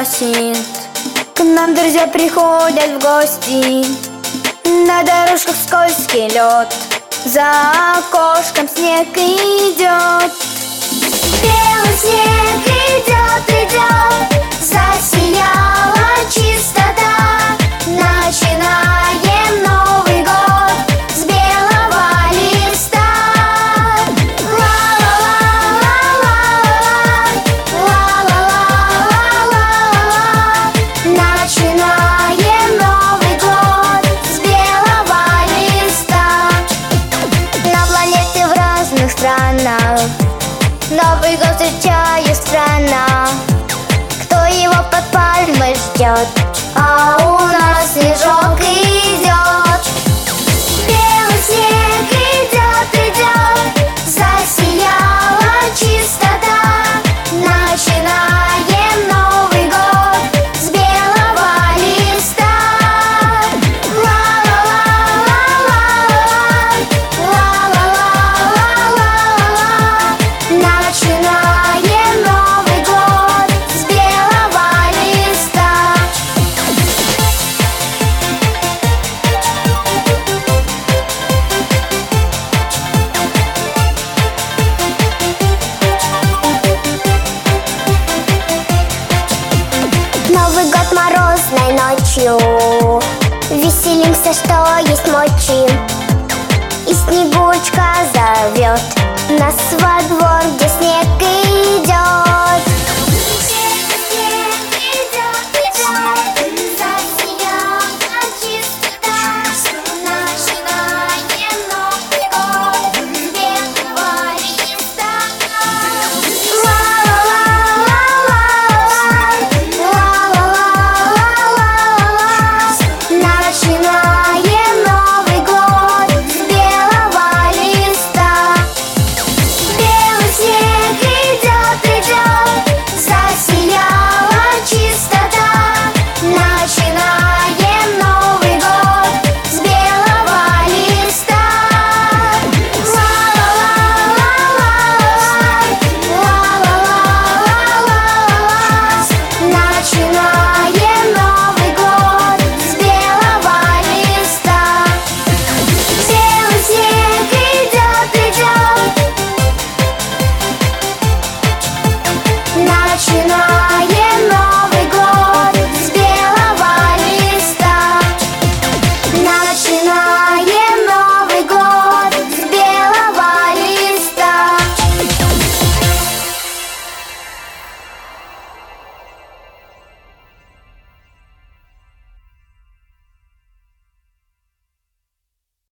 просит. К нам друзья приходят в гости, на дорожках скользкий лед, за окошком снег идет. Белый снег идет, идет, засияла чистота. Начинаем Новый год с белого листа. Начинаем Новый год с белого листа. На планете в разных странах Новый год встречает странно. Кто его под пальмой ждет, а у нас снежок идет. Белый снег идет, идет, засияла чистота. Начинаем Новый год с белого листа. Начинаем Новый год с белого листа. Новый год морозной ночью, веселимся, что есть мочи. И Снегурочка зовет нас во двор, где